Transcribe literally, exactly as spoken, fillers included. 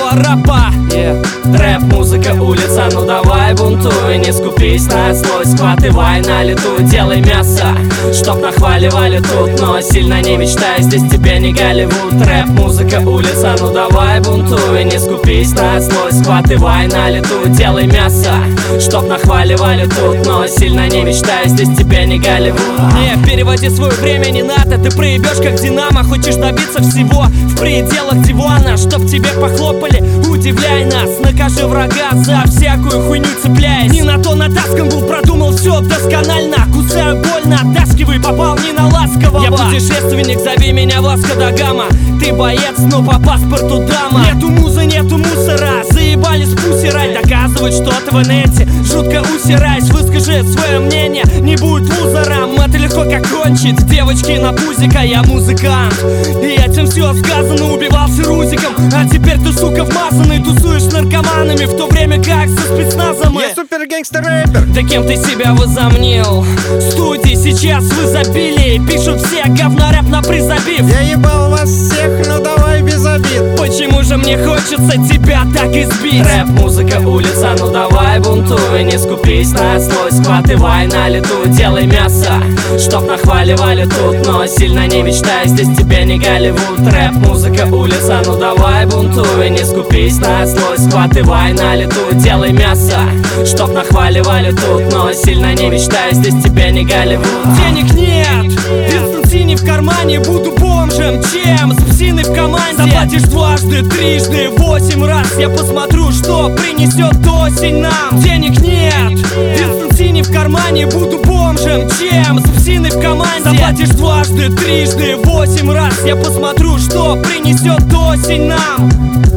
школа рэпа. yeah. Рэп, музыка, улица, ну давай бунтуй. Не скупись на слой, схватывай на лету, делай мясо, чтоб нахваливали тут. Но сильно не мечтай, здесь тебе не Голливуд. Рэп, музыка, улица, ну давай бунтуй. Не скупись на слой, схватывай на лету, делай мясо, чтоб нахваливали тут. Но сильно не мечтай, здесь тебе не Голливуд. Не, переводи свое время, не надо, ты проебешь как Динамо. Хочешь добиться всего в пределах дивана, чтоб тебе похлопали, удивляй нас. Накажи врага за всякую хуйню цепляясь. Не на то натаскан был, продумал все досконально. Кусаю больно, оттаскивай, попал не на ласкового. Я путешественник, зови меня Васко да Гама. Ты боец, но по паспорту дама. Нету музы, нету мусора, заебали с пусерай. Доказывать что-то в инете, жутко усираясь. Выскажи свое мнение, не будет лузером. Это легко как кончить, девочки на пузика. Я музыкант, и этим все сказано. Убивался рузиком, а теперь ты, сука, вмазанный. Тусуешь с наркоманами, в то время как со спецназом. Я супер гангстер рэпер. Да кем ты себя возомнил? Студии сейчас в изобилии, пишут все говно рэп на призабив. Я ебал вас всех, ну давай без обид. Почему же мне хочется тебя так избить? Рэп, музыка, улица, ну давай бунтуй. Не скупись на слой, схватывай на лету, делай мясо, чтоб нахваливали тут. Но сильно не мечтай, здесь тебе не Голливуд. Рэп, музыка, улица, ну давай бунтуй. Не скупись на слой, схватывай на лету, делай мясо, чтоб нахваливали тут. Но сильно не мечтай, здесь тебе не Голливуд. Денег нет, Винстон в кармане, буду бомжем, чем с псиной в команде. Заплатишь дважды, трижды, восемь раз. Я посмотрю, что принесет осень нам. Денег нет, Винстон в кармане, буду бомжем, чем с псиной в команде. Заплатишь дважды, трижды, восемь раз. Я посмотрю, что принесет осень нам.